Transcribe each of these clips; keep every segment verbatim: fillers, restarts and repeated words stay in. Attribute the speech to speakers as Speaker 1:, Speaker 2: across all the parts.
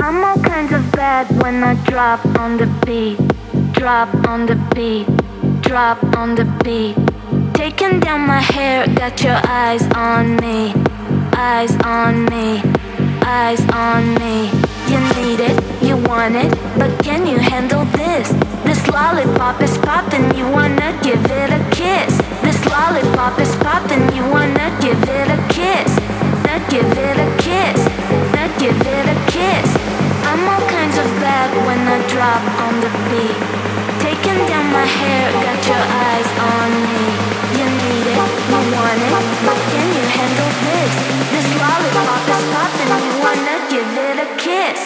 Speaker 1: I'm all kinds of bad when I drop on the beat. Drop on the beat. Drop on the beat. Taking down my hair, got your eyes on me. Eyes on me. Eyes on me. You need it, you want it, but can you handle this? This lollipop is poppin', you wanna give it a kiss. This lollipop is poppin', you wanna give it a kiss. Now give it a kiss. Now give it a kiss. I'm all kinds of bad when I drop on the beat. Taking down my hair, got your eyes on me. You need it, you want it, but can you handle this? This lollipop is poppin', you wanna give it a kiss.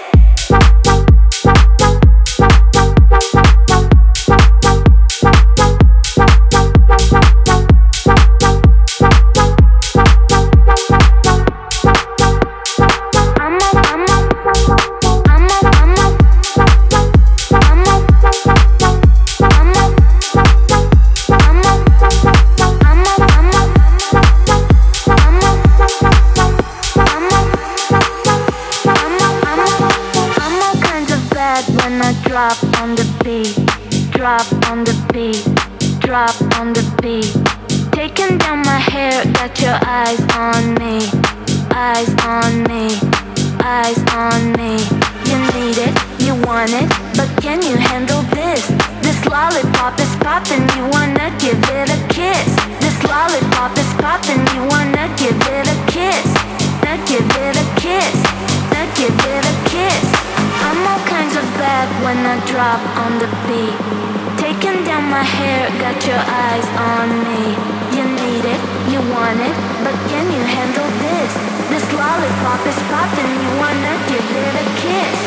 Speaker 1: When I drop on the beat, drop on the beat, drop on the beat. Taking down my hair, got your eyes on me. Eyes on me, eyes on me. You need it, you want it, but can you handle this? This lollipop is poppin', you wanna give it a kiss. This lollipop is poppin', you wanna give it a kiss. Now give it a kiss, now give it a kiss. I'm all kinds of bad when I drop on the beat. Taking down my hair, got your eyes on me. You need it, you want it, but can you handle this? This lollipop is poppin', you wanna give it a kiss.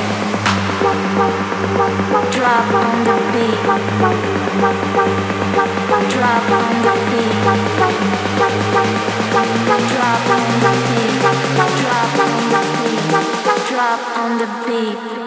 Speaker 1: Drop on the beat. Drop on the beat. Drop on the beat. Drop on the beat. Drop on the beat.